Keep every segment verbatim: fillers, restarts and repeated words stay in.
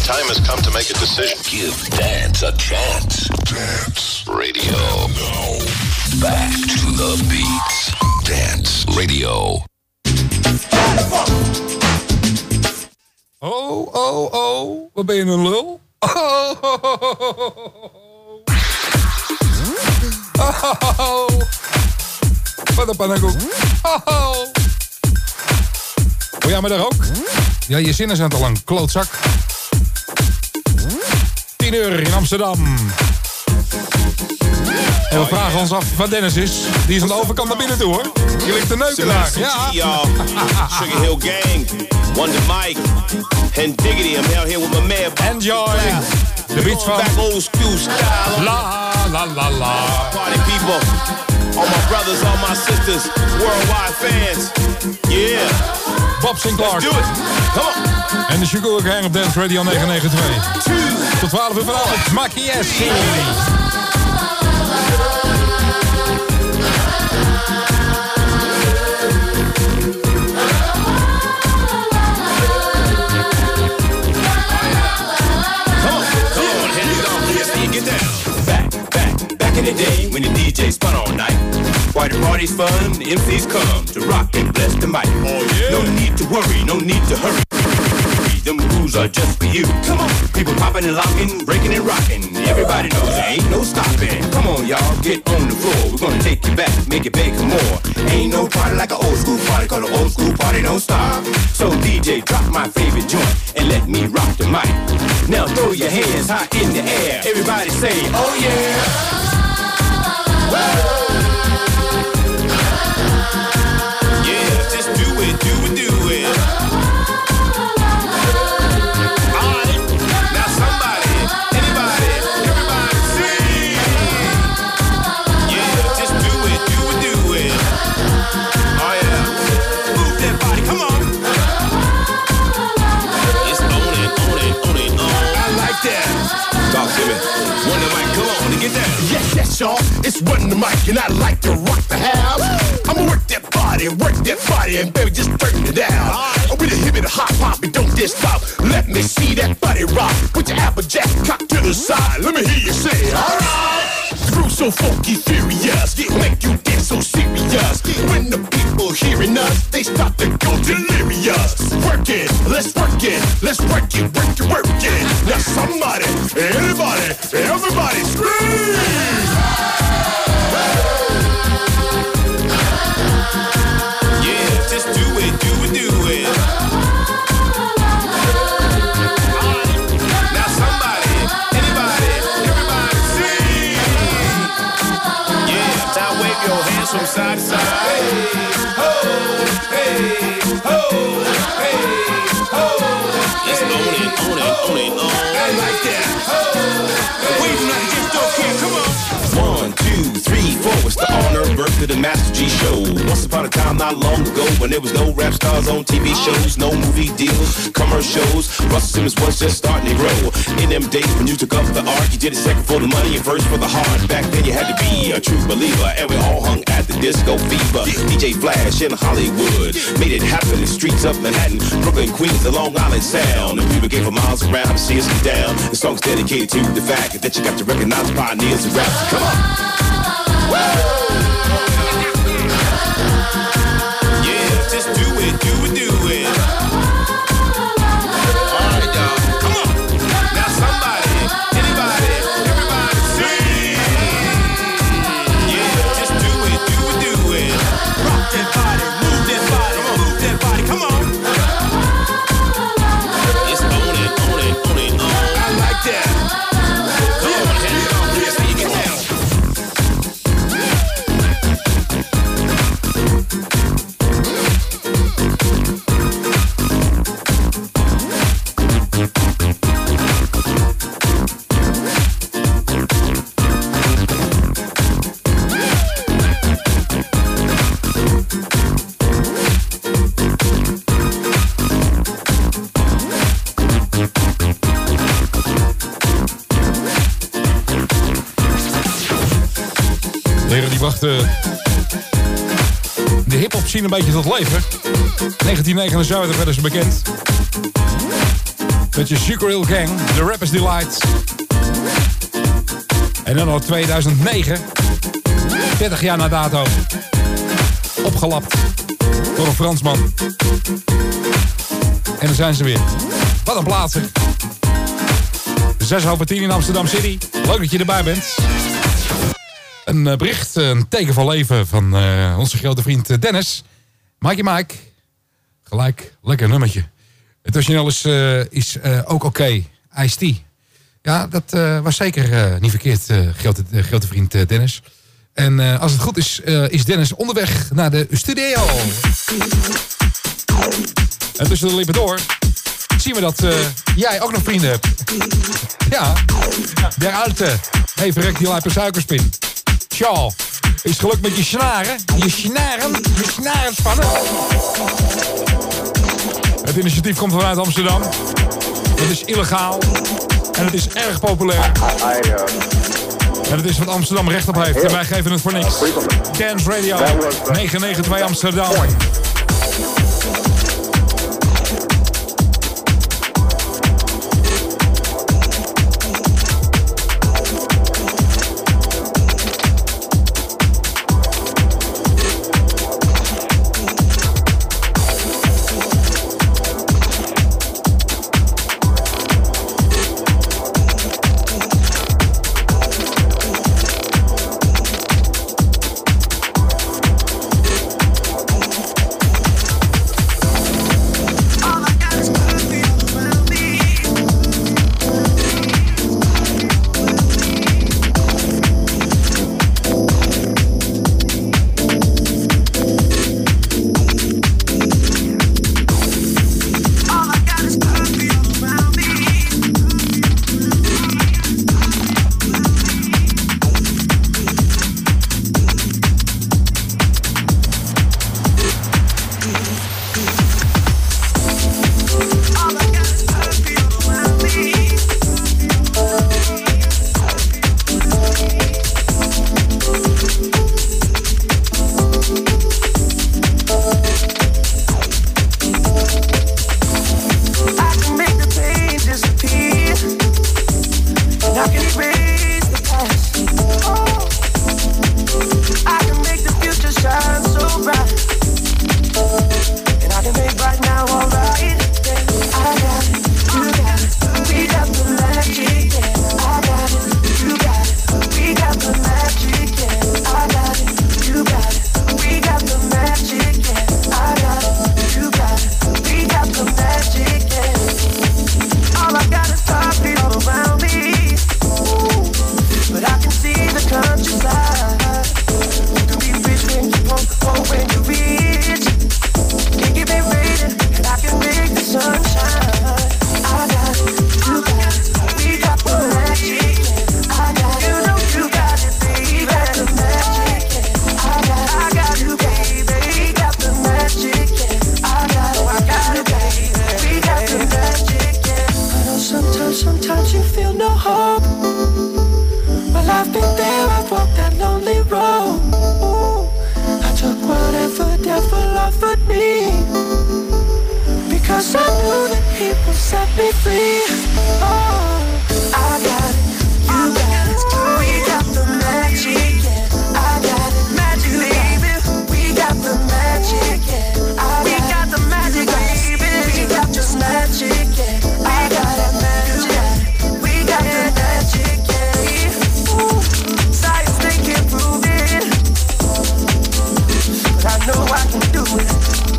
time has come to make a decision. Give dance a chance. Dance Radio. Now, back to the beats. Dance Radio. Oh, oh, oh. Wat ben je een lul? Oh, oh, oh, oh, oh, oh. Wat een pannenkoek. Oh, oh. Wil jij me daar ook? Ja, je zinnen zijn te lang, klootzak. tien uur in Amsterdam. En we vragen ons af wat Dennis is. Die is aan de overkant naar binnen toe, hoor. Je ligt te neuken daar. Ja. Sugar Hill Gang, Wonder Mike, and Diggity. I'm out here with my man. Enjoy. De beats van back old school style. La la la la. Party people, all my brothers, all my sisters, worldwide fans. Yeah. Bob Sinclair. Let's do it. Come on. En de Sugar Gang op Dance Radio negen negen twee. Tot twaalf uur vanavond. Macchiesi. In the day when the D J spun all night, why the party's fun, the M Cs come to rock and bless the mic. Oh yeah. No need to worry, no need to hurry. Them rules are just for you. Come on, people popping and locking, breaking and rocking. Everybody knows there ain't no stopping. Come on, y'all, get on the floor. We're gonna take you back, make it big for more. Ain't no party like an old school party, cause an old school party don't stop. So D J, drop my favorite joint and let me rock the mic. Now throw your hands high in the air. Everybody say, oh yeah. Yeah, just do it, do it, do it. Alright, now somebody, anybody, everybody sing. Yeah, just do it, do it, do it. Oh yeah, move that body, come on. It's on it, on it, on it, on. I like that. Talk to me. Wonder Mike, come on, to get that. Yes, yes, y'all. It's Wonder Mike, and I like to rock the house. I'ma work that body, work that body, and baby, just turn it down. Right. With a hip and a hop hop, and don't just stop. Let me see that body rock. Put your applejack cock to the side. Let me hear you say, alright. Groove so funky, furious, make you get so serious. When the people hearing us, they start to go delirious. Work it, let's work it, let's work it, work it, work it. Now somebody, anybody, everybody scream! Yeah, just do it, do it, do it. Now somebody, anybody, everybody sing. Yeah, now wave your hands from side to side. Hey, ho, hey, ho, hey, ho. It's on it, on it, on it, on. I like that. Wave not just don't care, come on. One, two, three, four. It's the honor birth of the Master G show. Once upon a time, not long ago, when there was no rap stars on T V shows, no movie deals, commercials. Russell Simmons was just starting to grow. In them days when you took up the art, you did it second for the money and first for the heart. Back then you had to be a true believer, and we all hung at the Disco Fever. D J Flash in Hollywood made it happen in the streets of Manhattan, Brooklyn, Queens, the Long Island Sound. And people came for miles around to see us get down. The song's dedicated to the fact that you got to recognize pioneers and rap. Come on. Yeah, just do it, do it, do it. Alright, y'all, come on. Now somebody, anybody, everybody sing. Yeah, just do it, do it, do it. Rock that body, move that body, move that body, come on. It's on it, on it, on it, on. I like that. Come on, hands it on, here's how you get down. Leren die wachten de hip-hop scene een beetje tot leven. negentien negenenzeventig werden ze bekend. Met je Sugar Hill Gang, The Rapper's Delight. En dan al tweeduizend negen, dertig jaar na dato, opgelapt door een Fransman. En dan zijn ze weer. Wat een plaatsen. Zes over tien in Amsterdam City. Leuk dat je erbij bent. Een uh, bericht, een teken van leven van uh, onze grote vriend Dennis. Mikey Mike. Gelijk, lekker nummertje. Het origineel is, uh, is uh, ook oké. Okay. Ice-T. Ja, dat uh, was zeker uh, niet verkeerd, uh, grote, uh, grote vriend uh, Dennis. En uh, als het goed is, uh, is Dennis onderweg naar de studio. En tussen de lippen door zien we dat uh, jij ook nog vrienden hebt. Ja, der Alte. Hey, verrekt die lijpe suikerspin. Tja, is gelukt met je snaren. Je snaren, je snaren spannen. Het initiatief komt vanuit Amsterdam. Het is illegaal. En het is erg populair. En het is wat Amsterdam recht op heeft. En wij geven het voor niks. Dance Radio negen negen twee Amsterdam.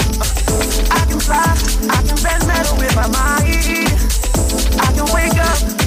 I can fly, I can bend metal with my mind. I can wake up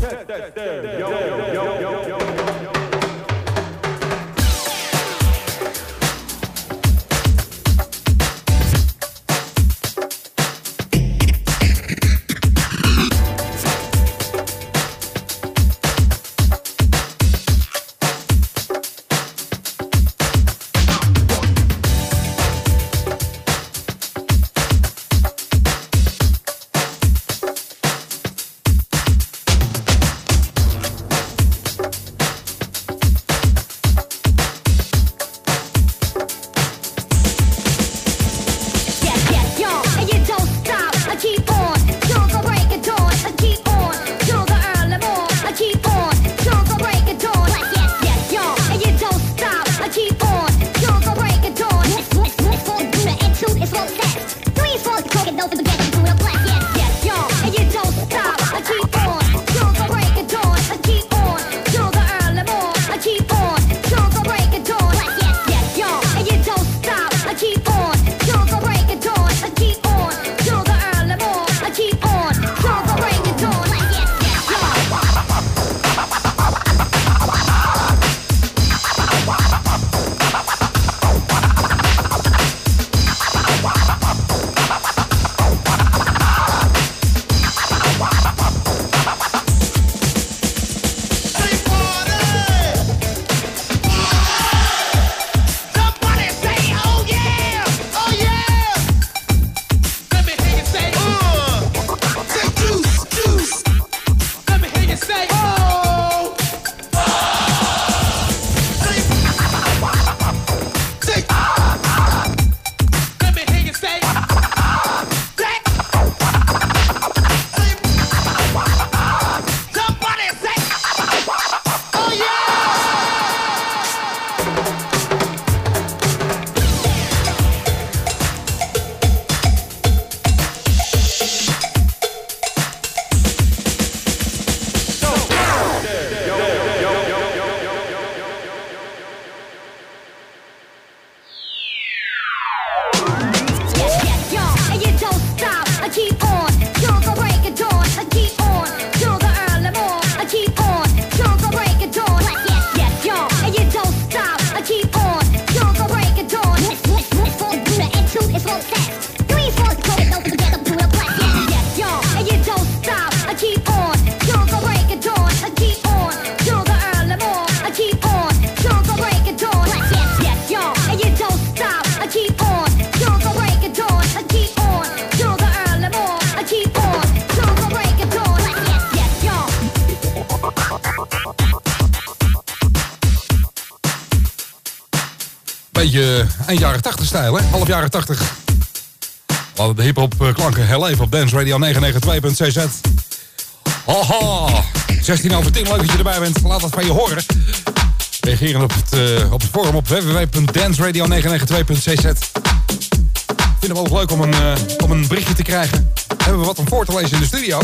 Beetje eind jaren tachtig stijl, hè? Half jaren tachtig. We hadden de hip-hop klanken heel even op Dance Radio negen negen twee punt c z. Haha, zestien over tien, leuk dat je erbij bent. Laat dat van je horen. Reageren op het, uh, op het forum op w w w punt dance radio negen negen twee punt c z. Ik vind het wel leuk om een, uh, om een berichtje te krijgen. Hebben we wat om voor te lezen in de studio.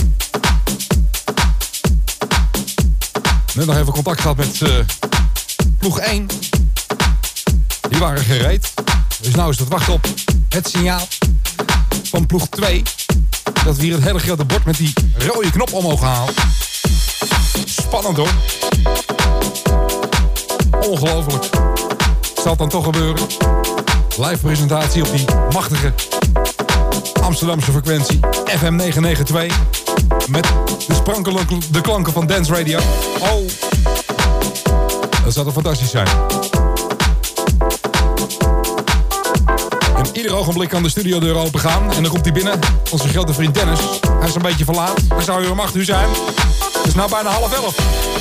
Net nog even contact gehad met uh, ploeg één. Die waren gereed. Dus nou is het wachten op het signaal van ploeg twee. Dat we hier het hele grote bord met die rode knop omhoog halen. Spannend hoor. Ongelooflijk. Zal het dan toch gebeuren? Live presentatie op die machtige Amsterdamse frequentie F M negen negen twee. Met de sprankelijke de klanken van Dance Radio. Oh, dat zou toch fantastisch zijn. En ieder ogenblik kan de studiodeur open gaan. En dan komt hij binnen, onze grote vriend Dennis. Hij is een beetje verlaat. Hij zou hier om acht uur zijn. Het is nou bijna half elf.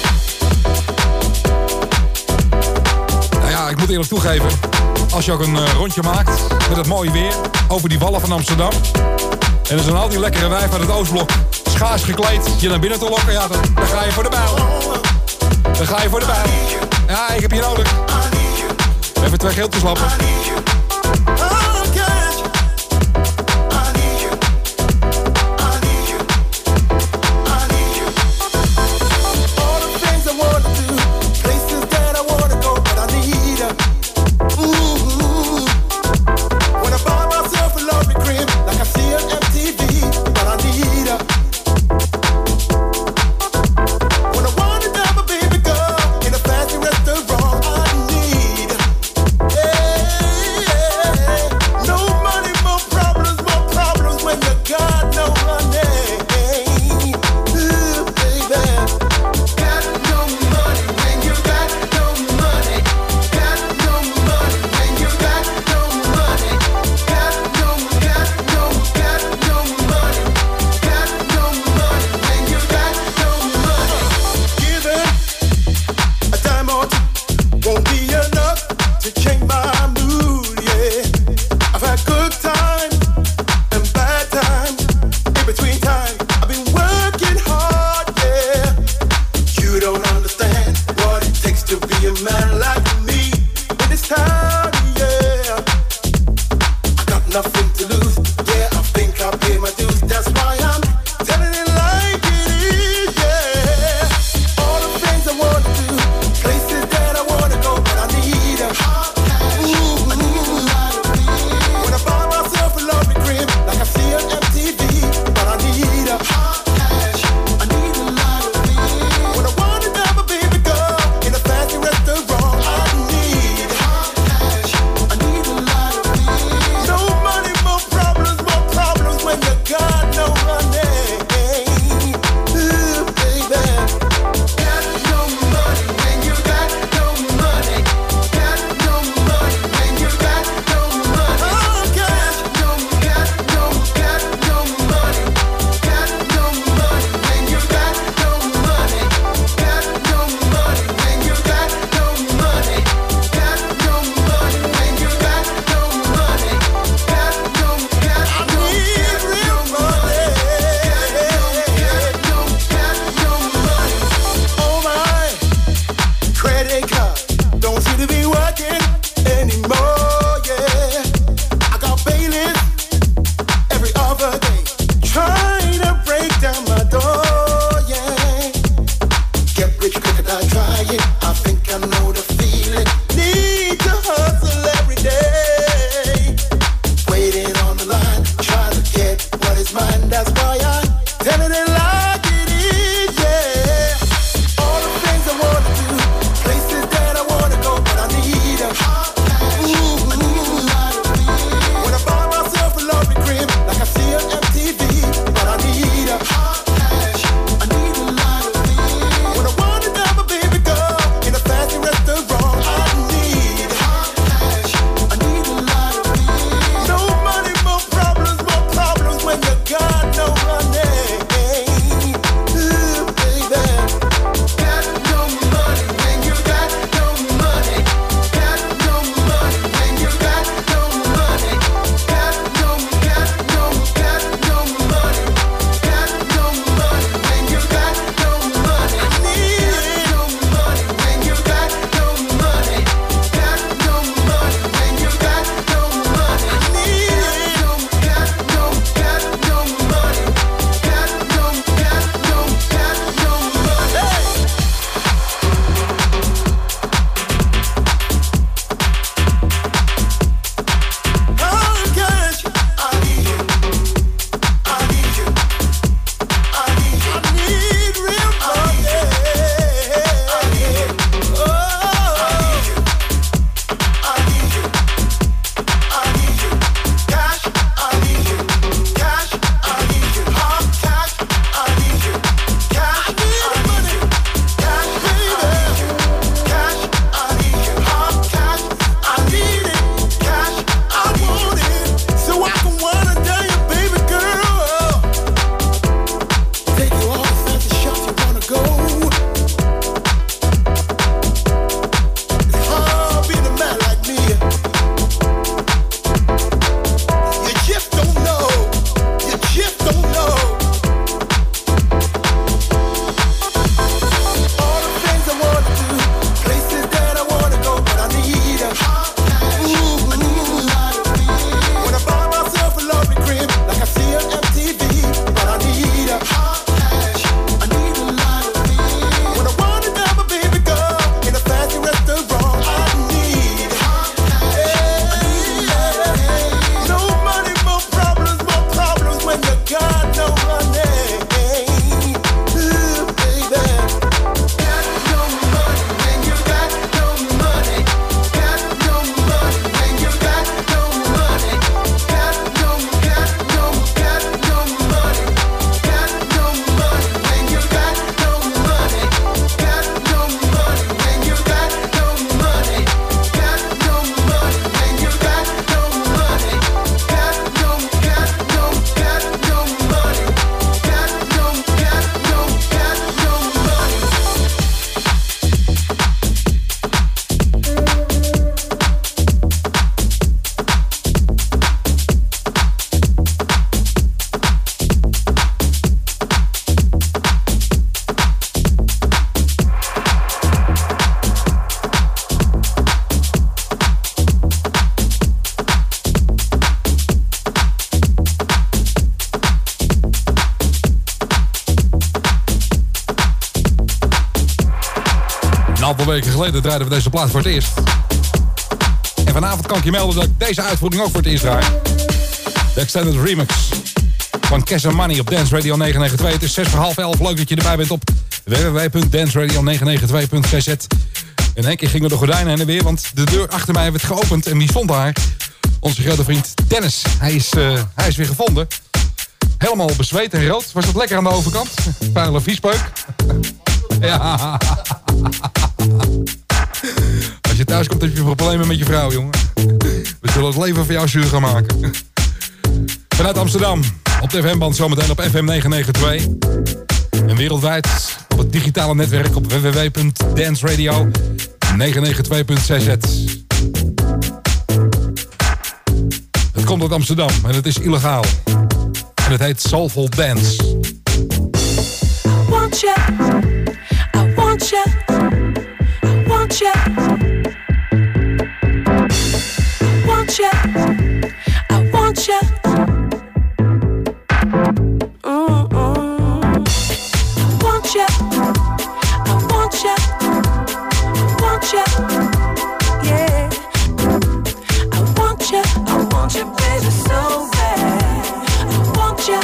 Nou ja, ik moet eerlijk toegeven. Als je ook een uh, rondje maakt met het mooie weer over die wallen van Amsterdam. En er zijn al die lekkere wijven uit het Oostblok schaars gekleed je naar binnen te lokken. Ja, dan, dan ga je voor de bijl. Dan ga je voor de bijl. Ja, ik heb je nodig. Even twee geeltjes lappen. to lose. Yeah, I think I pay my dues. That's why I'm telling it like it is. Yeah, all the things I wanna do, places that I wanna go, but I need a hot cash. Ooh, I need a lot of weed. When I buy myself a lovely crib, like I see on M T V, but I need a hot cash. I need a lot of weed. When I wanna have a baby girl in a fancy restaurant, I need hot cash. I need a lot of weed. No money, more problems, more problems when you got aantal weken geleden draaiden we deze plaat voor het eerst. En vanavond kan ik je melden dat ik deze uitvoering ook voor het eerst draai. De Extended Remix van Cash and Money op Dance Radio negen negen twee. Het is zes voor half elf. Leuk dat je erbij bent op w w w punt dance radio negen negen twee punt c z. In één keer gingen de gordijnen heen en weer, want de deur achter mij werd geopend. En wie stond daar? Onze grote vriend Dennis. Hij is, uh, hij is weer gevonden. Helemaal bezweet en rood. Was dat lekker aan de overkant? Vuile viespeuk. Ja. Als je thuis komt heb je problemen met je vrouw, jongen. We zullen het leven voor jou zuur gaan maken. Vanuit Amsterdam. Op de F M-band zometeen op F M negen negen twee. En wereldwijd op het digitale netwerk op w w w punt dance radio negen negen twee punt c z. Het komt uit Amsterdam en het is illegaal. En het heet Soulful Dance. I want you, I want you, I want you, I want you, I want you. Mm-mm. I want you, I want you, I want you, yeah. I want you, I want you, baby, so bad. I want you.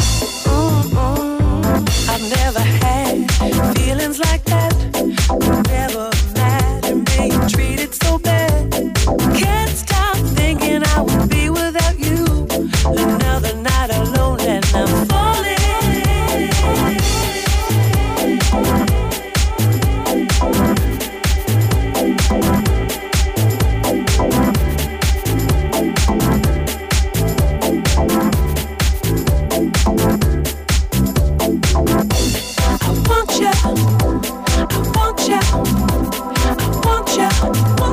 Mm-mm. I've never had feelings like that. Never imagined being treated so bad. Can't stop thinking I would be without you. Another night alone and I'm falling.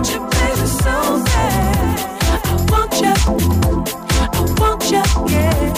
Yeah.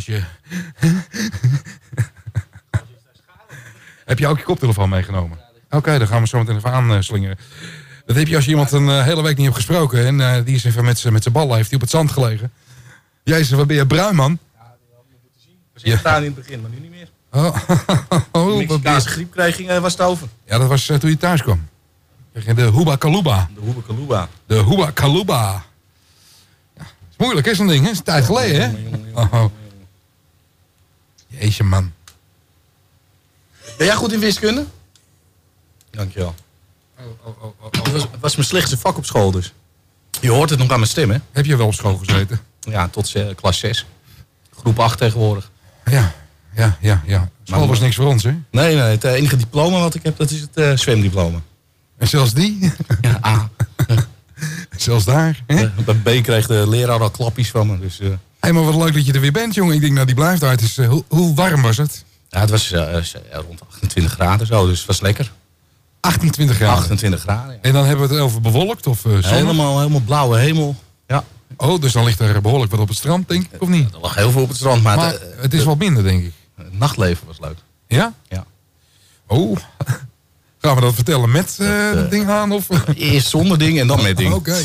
als je... Heb je ook je koptelefoon meegenomen? Oké, okay, dan gaan we zo meteen even aanslingeren. Dat heb je als je iemand een uh, hele week niet hebt gesproken. En uh, die is even met zijn ballen, heeft hij op het zand gelegen. Jezus, wat ben je bruin, man? Ja, die hadden we moeten zien. We zitten daar in het begin, maar nu niet meer. Oh, oh, de Mexicaanse griep kreeg, uh, was het over. Ja, dat was uh, toen je thuis kwam. Kreeg je de Huba Kaluba. De Huba Kaluba. De Huba Kaluba. Ja, is moeilijk, is zo'n ding, hè? Is een tijd geleden, hè? Oh, oh. Jeetje, man. Ben jij goed in wiskunde? Dankjewel. Oh, oh, oh, oh, Het was, het was mijn slechtste vak op school dus. Je hoort het nog aan mijn stem, hè? Heb je wel op school gezeten? Ja, tot uh, klas zes. Groep acht tegenwoordig. Ja, ja, ja, ja. School was niks voor ons, hè? Nee, nee, het enige diploma wat ik heb, dat is het uh, zwemdiploma. En zelfs die? Ja, A. Zelfs daar, hè? Uh, bij B kreeg de leraar al klappies van me, dus... Uh... Hé, hey, maar wat leuk dat je er weer bent, jongen. Ik denk, nou, die blijft uit. Dus, uh, hoe, hoe warm was het? Ja, het was uh, rond achtentwintig graden zo, dus het was lekker. achtentwintig graden? achtentwintig graden, ja. En dan hebben we het over bewolkt of uh, zonnig? Helemaal, helemaal blauwe hemel, ja. Oh, dus dan ligt er behoorlijk wat op het strand, denk ik, of niet? Er lag heel veel op het strand, maar... Maar het, het is wat minder, denk ik. Het nachtleven was leuk. Ja? Ja. Oh, gaan we dat vertellen met uh, dat, uh, het ding aan? Of? Eerst zonder ding en dan met ding. Oké. Okay.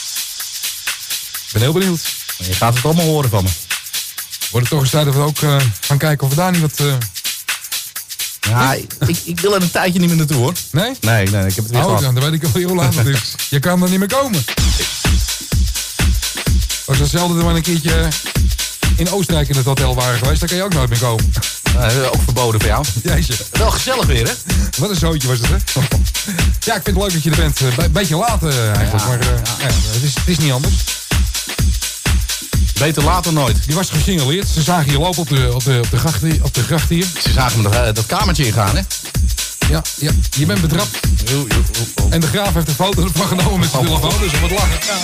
Ik ben heel benieuwd. Je gaat het allemaal horen van me. Wordt het toch eens tijd dat we ook uh, gaan kijken of we daar niet wat... Uh... Ja, ik, ik wil er een tijdje niet meer naartoe, hoor. Nee? Nee, nee, ik heb het weer oh, gehad. Dan weet ik al hoe laat het is. Je kan er niet meer komen. Als hetzelfde dat we een keertje in Oostenrijk in het hotel waren geweest, dan kan je ook nooit meer komen. Uh, ook verboden voor jou. Jeetje. Wel gezellig weer, hè? Wat een zootje was het, hè? Ja, ik vind het leuk dat je er bent. Een beetje laat uh, eigenlijk, Ja, maar uh, ja. ja, het, is, het is niet anders. Beter laat dan nooit. Die was gesignaleerd. Ze zagen je lopen op de, op de, op de, gracht, hier, op de gracht hier. Ze zagen me uh, dat kamertje ingaan, hè? Ja, ja, je bent betrapt. Yo, yo, yo, yo. En de graaf heeft een foto ervan genomen met zijn telefoon, dus om het lachen. Ja.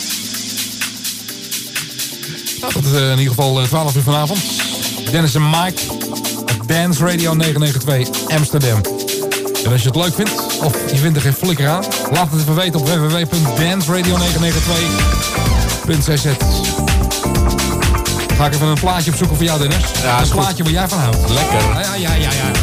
Nou, dat is uh, in ieder geval uh, twaalf uur vanavond. Dennis en Mike. Dance Radio negenhonderdnegenentwintig Amsterdam. En als je het leuk vindt, of je vindt er geen flikker aan, laat het even weten op w w w punt dance radio negen negen twee punt c z. Ga ik even een plaatje opzoeken voor jou, Dennis. Ja, een is plaatje goed. waar jij van houdt. Lekker. Ja, ja, ja, ja. ja.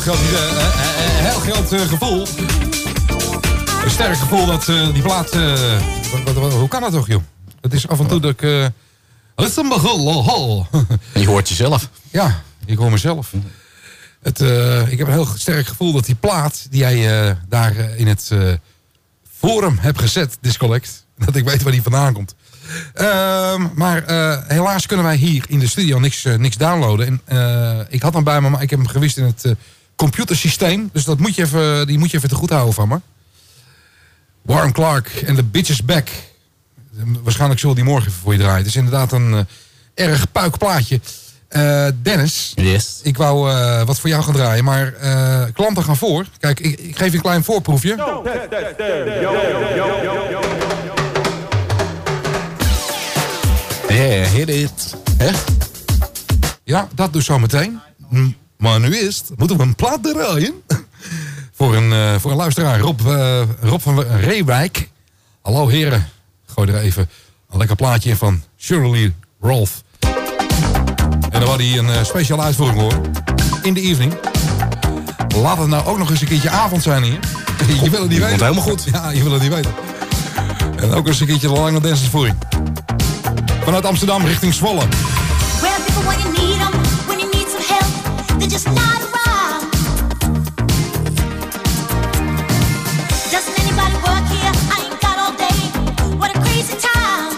groot, uh, uh, uh, heel groot uh, gevoel. Een sterk gevoel dat uh, die plaat... Uh, wat, wat, wat, hoe kan dat toch, joh? Het is af en toe dat ik... Uh, je hoort jezelf. Ja, ik hoor mezelf. Het, uh, ik heb een heel sterk gevoel dat die plaat... die jij uh, daar uh, in het uh, forum hebt gezet, Discollect... dat ik weet waar die vandaan komt. Uh, maar uh, helaas kunnen wij hier in de studio niks, uh, niks downloaden. En, uh, ik had hem bij me, maar ik heb hem gewist in het uh, computersysteem. Dus dat moet je even, die moet je even te goed houden van me. Warren Clark en The Bitch Is Back. Waarschijnlijk zullen die morgen even voor je draaien. Het is inderdaad een uh, erg puik plaatje. Uh, Dennis, yes. Ik wou uh, wat voor jou gaan draaien, maar uh, klanten gaan voor. Kijk, ik, ik geef je een klein voorproefje. Yeah, hit it. Hè? Ja, dat dus zo meteen. Maar nu eerst moeten we een plaat draaien. voor, een, uh, voor een luisteraar, Rob, uh, Rob van Reewijk. Hallo heren. Gooi er even een lekker plaatje in van Shirley Rolf. En dan had hij een uh, speciale uitvoering hoor. In de evening. Laat het nou ook nog eens een keertje avond zijn hier. Je wil het niet weten. Helemaal goed. Ja, je wil het niet weten. En ook eens een keertje de lange dancesvoering. Vanuit Amsterdam richting Zwolle. Where people when you need them, when you need some help, they're just not around. Doesn't anybody work here? I ain't got all day. What a crazy time.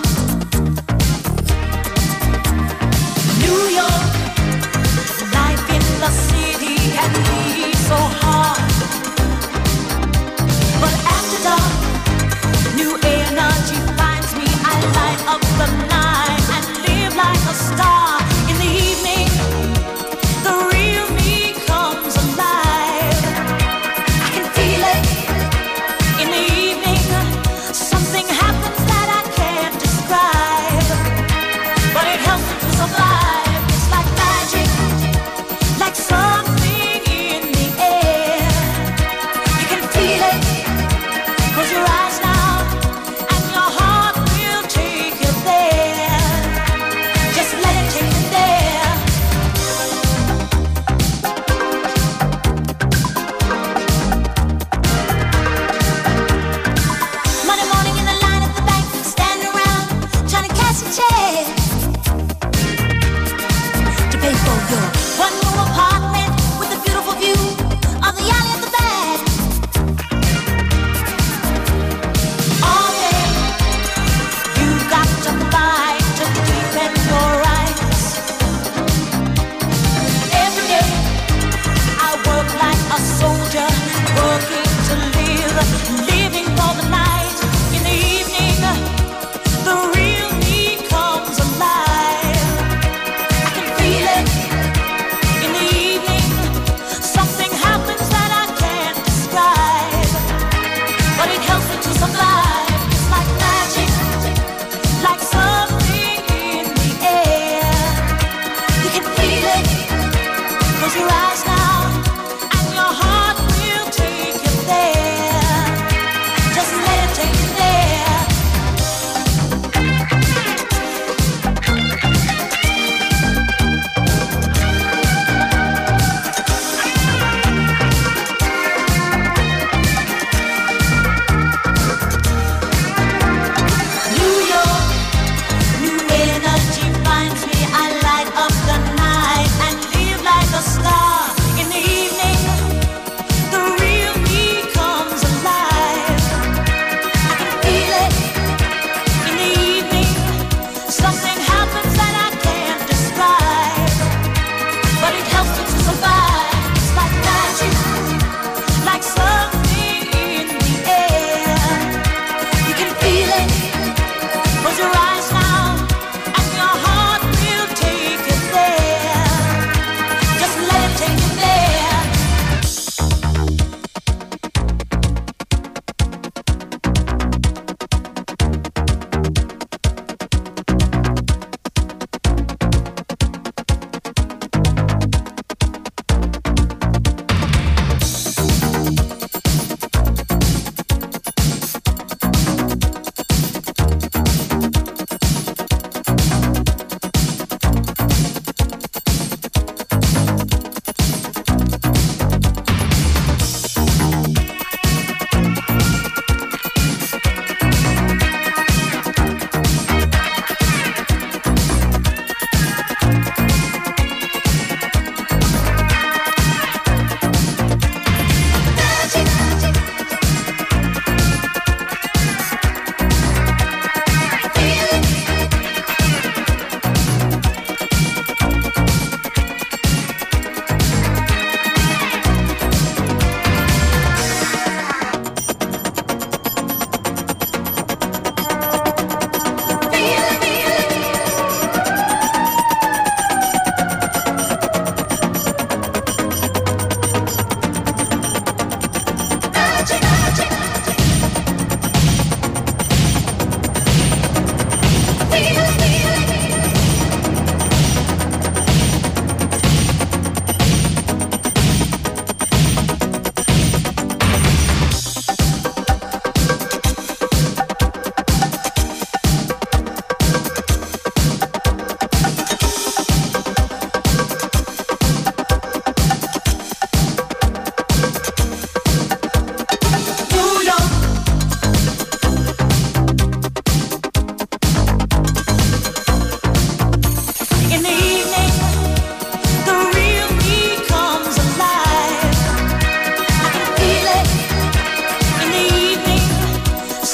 New York, life in the city can be so hard. But after dark, new energy finds me. I light up the night and live like a star. In the evening, the real me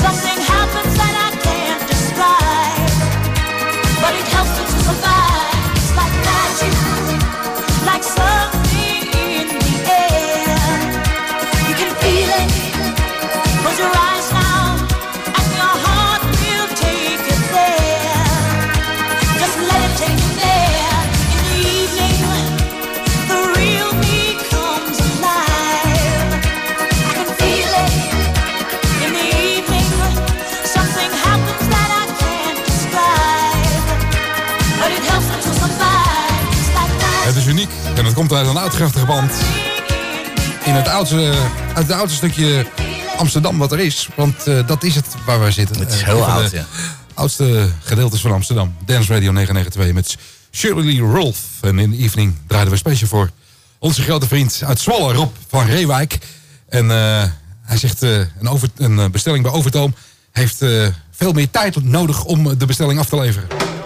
Something happens that I can't describe, but it helps me to survive. It's like magic, like something in the air. You can feel it. Close your eyes now, and your heart will take it there. Just let it take you there. In the evening, the real me comes alive. I can feel it. In the evening, something happens that I can't describe, but it helps me to survive. It's like magic. Het is uniek en het komt uit een oudkrachtige band. In het oudste, uit het oudste stukje Amsterdam wat er is. Want uh, dat is het waar wij zitten. Het is Uh, heel een van oud, de ja. oudste gedeeltes van Amsterdam. Dance Radio negen negen twee met Shirley Rolf. En in de evening draaiden we speciaal voor onze grote vriend uit Zwolle, Rob van Reewijk. En uh, hij zegt uh, een, over, een uh, bestelling bij Overtoom heeft uh, veel meer tijd nodig om de bestelling af te leveren.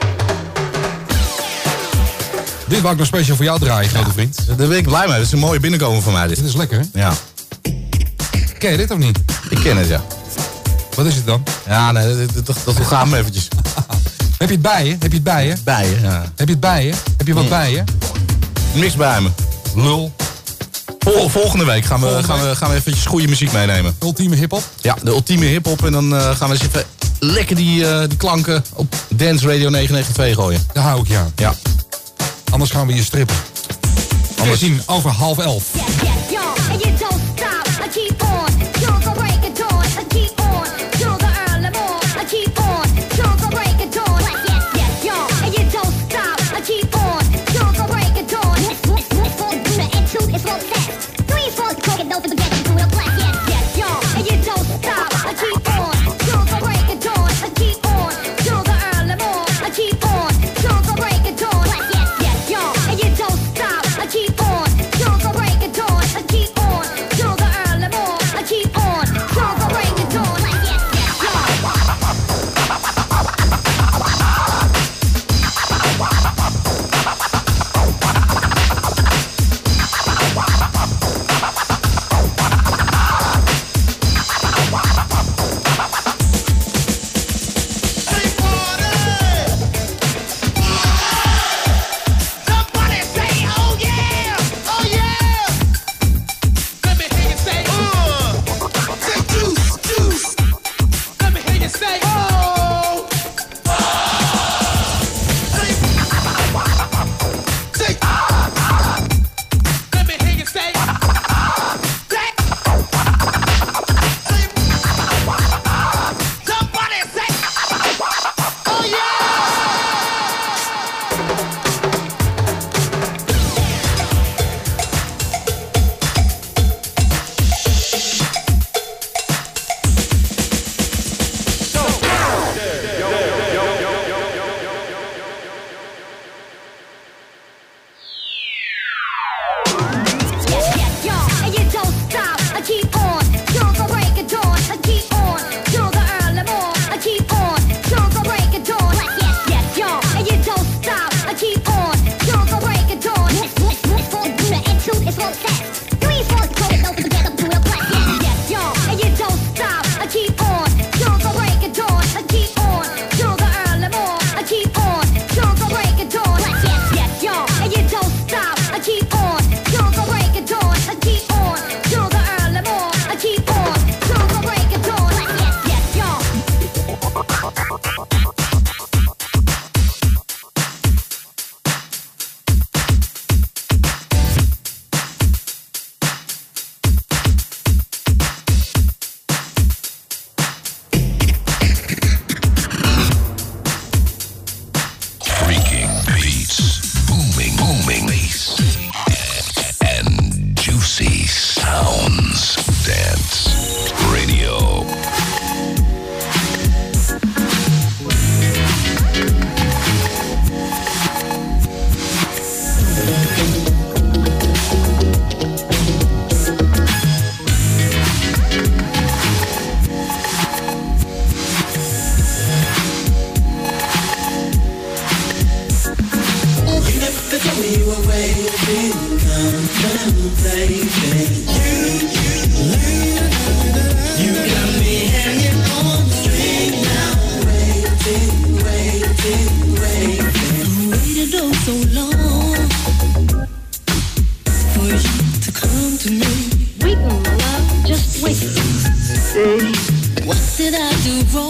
Dit wou ik nog speciaal voor jou draaien, grote vriend. Daar ben ik blij mee. Dat is een mooie binnenkomen van mij. Dit. Dit is lekker, hè? Ja, Ken je dit of niet? ik ken het, ja. Wat is het dan? Ja, nee, dat, dat, dat gaat me eventjes. Heb je het bij je? Heb je het bij je? Bij je, ja. Heb je het bij je? Heb je wat Mm. bij je? Niks bij me. Lul. Vol, volgende week gaan we, Volgende gaan, we, gaan we eventjes goede muziek meenemen. Ultieme hiphop. Ja, de ultieme hiphop. En dan uh, gaan we eens even lekker die, uh, die klanken op Dance Radio negen negen twee gooien. Daar hou ik je aan. Ja. Anders gaan we je strippen. Anders zien over half elf. Yes, yes, yo, and you don't stop, I keep on, till the break of dawn, I keep on, till the early morn, I keep on, till the break of dawn. Yes, yes, yo, and you don't stop, I keep on, till the break of dawn. It's four, it's four, and two, it's four fast. Three, four, coke and don't forget to do real class. Yes, yes, yo, and you don't stop, I keep on, till the break of dawn, I keep on, till the early morn, I keep on, till the break of dawn. Yes, yes, yo, and you don't stop, I keep on, till the break of dawn, I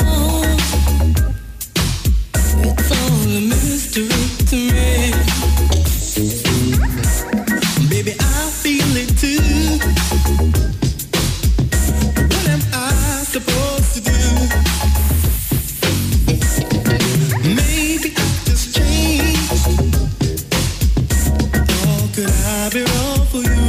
It's all a mystery to me. Baby, I feel it too. What am I supposed to do? Maybe I just changed. Or could I be wrong for you?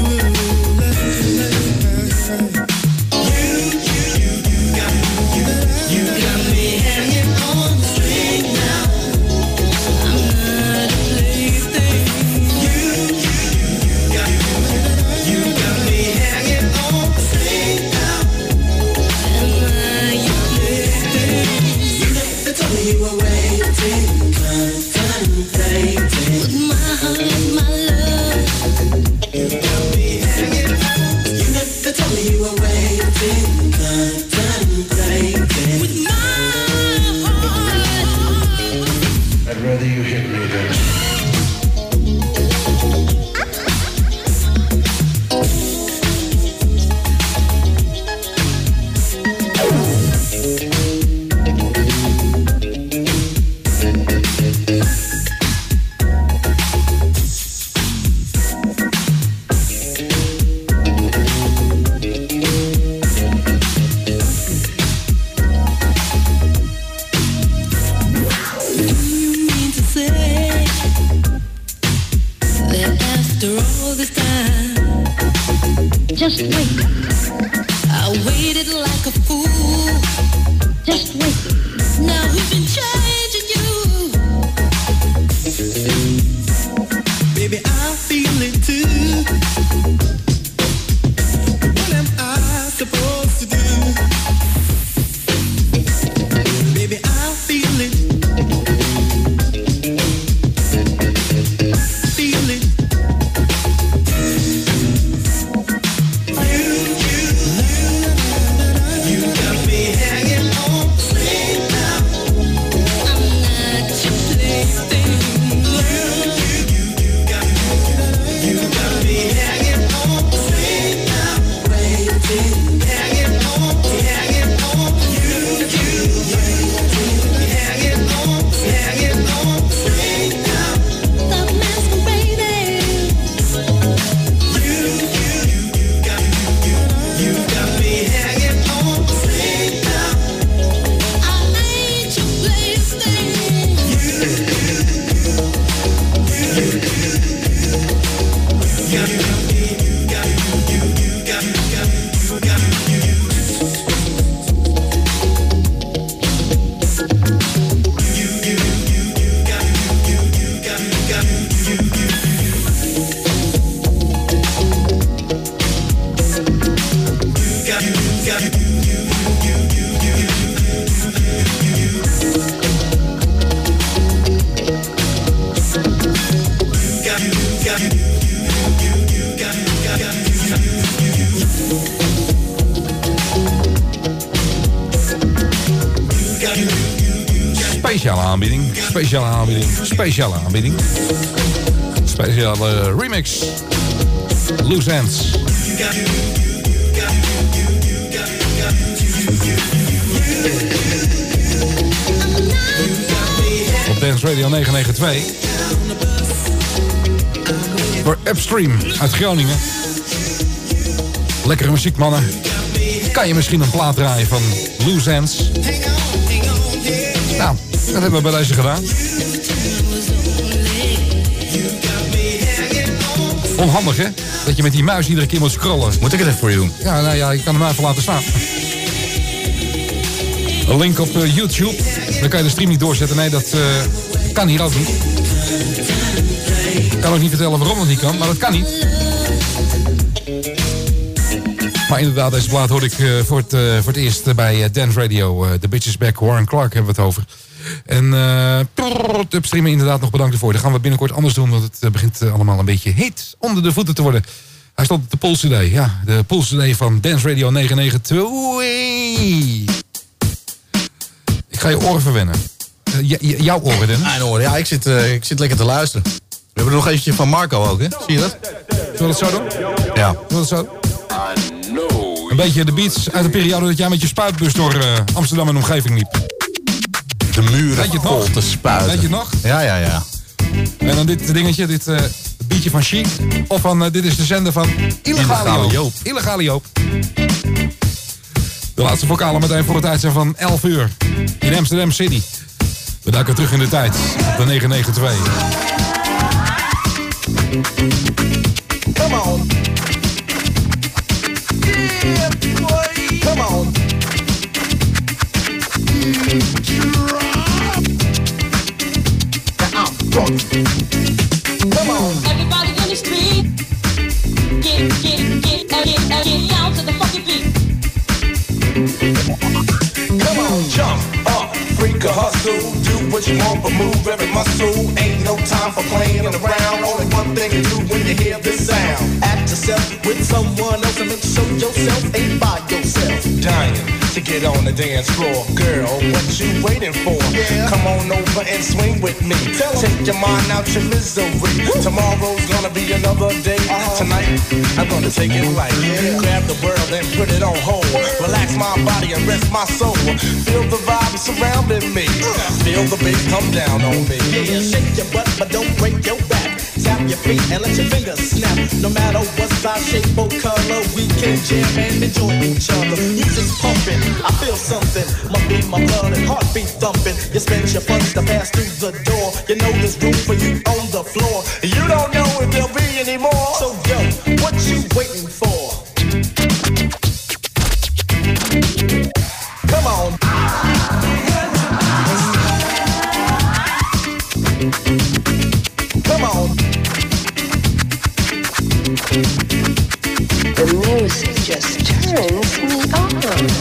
Just wait. I waited like a fool. Just wait. Now who's been changing you? Baby, I feel it too. What am I supposed to do? Baby, I feel it. Feel it. Speciale aanbieding, speciale aanbieding, speciale aanbieding. Speciale remix. Loose Ends. Op Dance Radio negen negen twee. Voor Upstream uit Groningen. Lekkere muziek, mannen. Kan je misschien een plaat draaien van Loose Ends? Nou, dat hebben we bij deze gedaan. Onhandig, hè? Dat je met die muis iedere keer moet scrollen. Moet ik het even voor je doen? Ja, nou ja, je kan hem even laten staan. Een link op uh, YouTube. Dan kan je de stream niet doorzetten. Nee, dat uh, kan hier ook niet. Ik kan ook niet vertellen waarom dat niet kan, maar dat kan niet. Maar inderdaad, deze plaat hoorde ik uh, voor, het, uh, voor het eerst uh, bij uh, Dance Radio. Uh, The Bitches Back, Warren Clark hebben we het over. En uh, prrr, Upstream inderdaad nog bedankt ervoor. Dat gaan we binnenkort anders doen, want het uh, begint uh, allemaal een beetje heet onder de voeten te worden. Hij stond op de Pulse C D. Ja, de Pulse C D van Dance Radio negen negen twee. Ik ga je oren verwennen. Uh, j- j- jouw oren, Dennis. Mijn oren, ja, ik zit, uh, ik zit lekker te luisteren. We hebben er nog eentje van Marco ook, hè? Zie je dat? Zullen we het zo doen? Ja. Zullen we het zo? Een beetje de beats uit de periode dat jij met je spuitbus door uh, Amsterdam en omgeving liep. De muren Weet je het vol nog? te spuiten. Weet je het nog? Ja, ja, ja. En dan dit dingetje, dit uh, beatje van Chic. Of van, uh, dit is de zender van Illegale, Illegale Joop. Joop. Illegale Joop. De laatste vocalen meteen voor het uitzend van elf uur. In Amsterdam City. We duiken terug in de tijd. Op de negen negen twee. Come on. Yeah, boy. Come on. Now I'm drunk. Come on. Everybody in the street, get, get, get, uh, get, uh, get down to the fucking beat. Come on, jump up, freak a hustle, do what you want, but move every muscle. Ain't no time for playing around. Only one thing to do when you hear this sound. Act yourself with someone else and make sure yourself ain't by yourself. Dying to get on the dance floor, girl, what you waiting for? Yeah. Come on over and swing with me. Take your mind out your misery. Woo. Tomorrow's gonna be another day. Uh-huh. Tonight, I'm gonna take it light. Yeah. Grab the world and put it on hold. Relax my body and rest my soul. Feel the vibe surrounding me. Feel the bass come down on me. Yeah, shake your butt, but don't break your back. Tap your feet and let your fingers snap. No matter what size, shape, or color, we can jam and enjoy each other. Music's pumping, I feel something. Must be my blood and heartbeat thumping. You spend your funds to pass through the door. You know there's room for you on the floor. You don't know if there'll be any more. So yo, what you waiting for? Come on. Come on. The music just turns me on.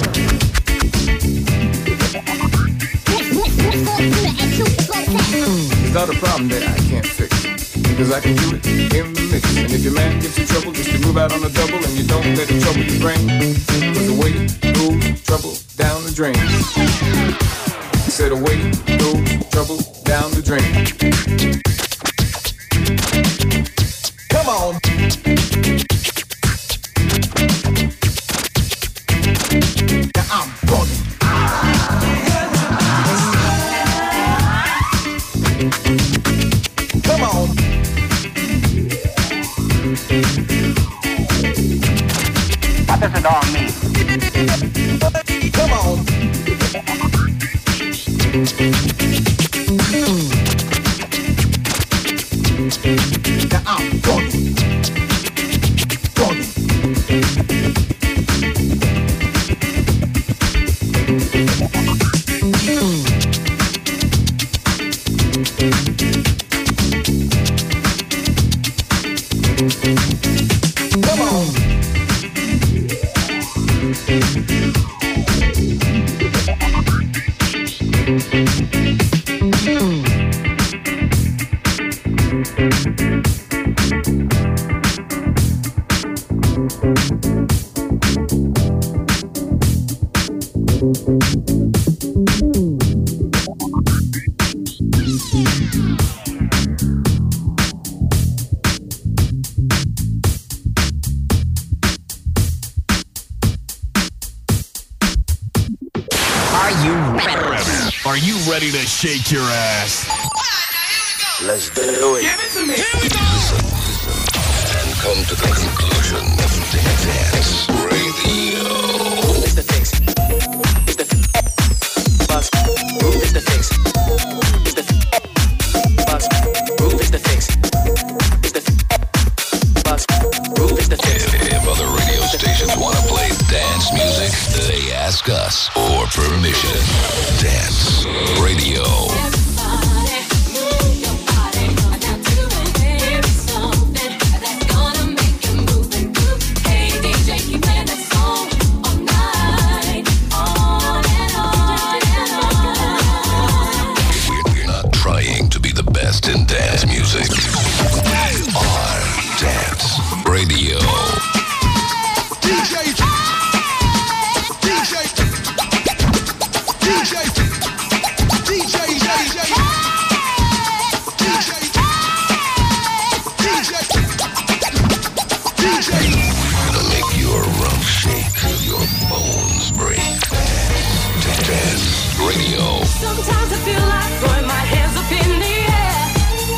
It's not a problem that I can't fix, because I can do it in the mix. And if your man gives you trouble, just to move out on a double, and you don't let the trouble you bring, cause the weight goes trouble down the drain. I said the weight goes trouble down the drain. Come on. Now I'm bugging. Come on. What does it all mean? Come on. Now I'm bugging. Bugging. Come on. Are you ready to shake your ass? Let's do it. Give it to me. Here we go. Listen, listen, and come to the conclusion of Dance Radio. Mister Takes